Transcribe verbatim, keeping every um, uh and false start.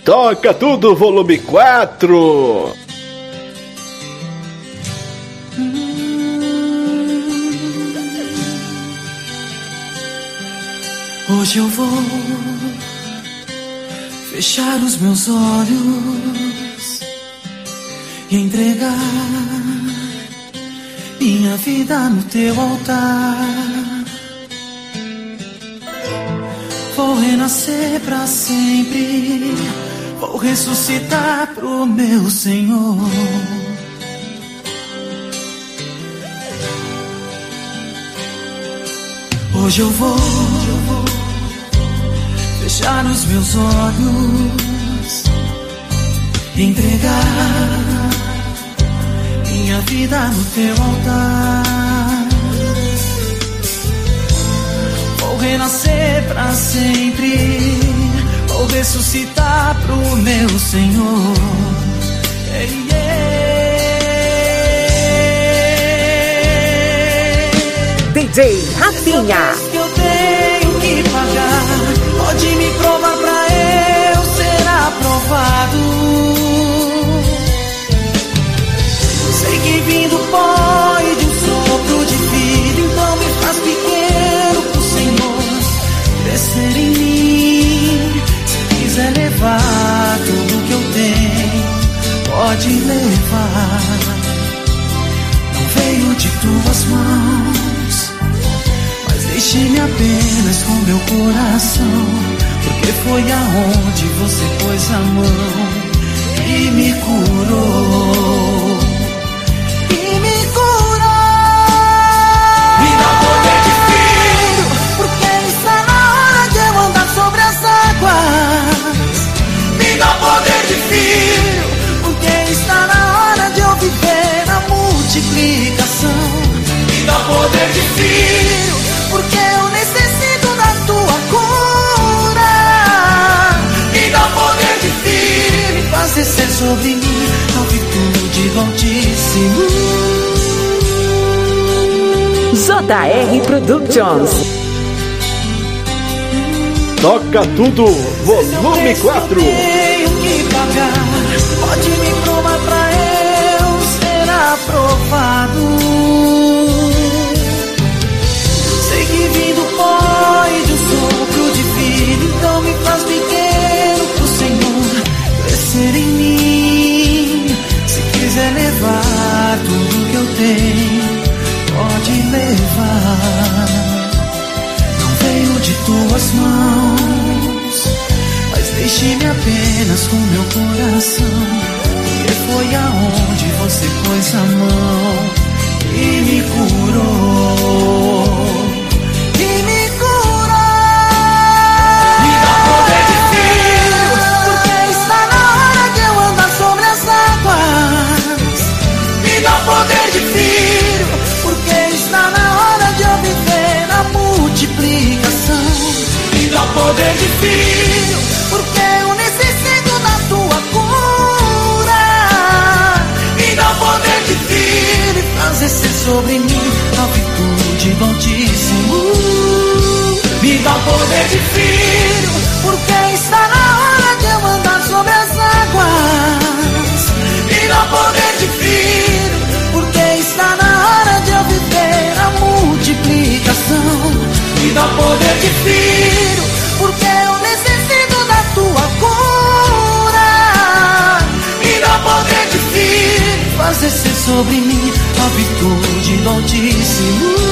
Toca Tudo, volume quatro. Hoje eu vou fechar os meus olhos e entregar minha vida no teu altar. Vou renascer pra sempre, vou ressuscitar pro meu Senhor. Hoje eu vou fechar os meus olhos, entregar minha vida no teu altar. Vou renascer pra sempre, vou ressuscitar pro meu Senhor. Yeah, yeah. D J Rafinha. Que eu tenho que pagar, pode me provar pra eu ser aprovado. Sei que vim do pó e de um sopro de vida, então me faz pequeno pro Senhor crescer em mim. Se quiser levar tudo que eu tenho, pode levar. Não veio de tuas mãos, mas deixe-me apenas com meu coração, porque foi aonde você pôs a mão e me curou. E me curou. Me dá poder de filho, porque está na hora de eu andar sobre as águas. Me dá poder de filho, porque está na hora de eu viver a multiplicação. Me dá poder de filho, porque eu necessito da tua cura. Me dá poder de filho, e faz descer sobre mim a virtude do Altíssimo. J R Productions. Toca Tudo, volume quatro. Tenho que pagar, pode me provar pra eu ser aprovado. Sei que vim do pó e de um sopro de vida, então me faz pequeno pro Senhor crescer em mim. Se quiser levar tudo que eu tenho, pode levar. Não veio de tuas mãos, mas deixe-me apenas com meu coração, porque foi aonde você pôs a mão e me curou. E me curou. Me dá poder de filho, porque está na hora de eu andar sobre as águas. Me dá poder de filho, porque está na hora de eu viver a multiplicação. Me dá poder de filho, porque eu necessito da tua cura. Me dá poder de filho, e faz descer sobre mim a virtude do Altíssimo. Me dá poder de filho, porque está na hora de eu andar sobre as águas. Me dá poder de filho, porque está na hora de eu viver a multiplicação. Me dá poder de filho, porque eu necessito da tua cura. Me dá poder de filho, faz descer sobre mim a virtude do Altíssimo.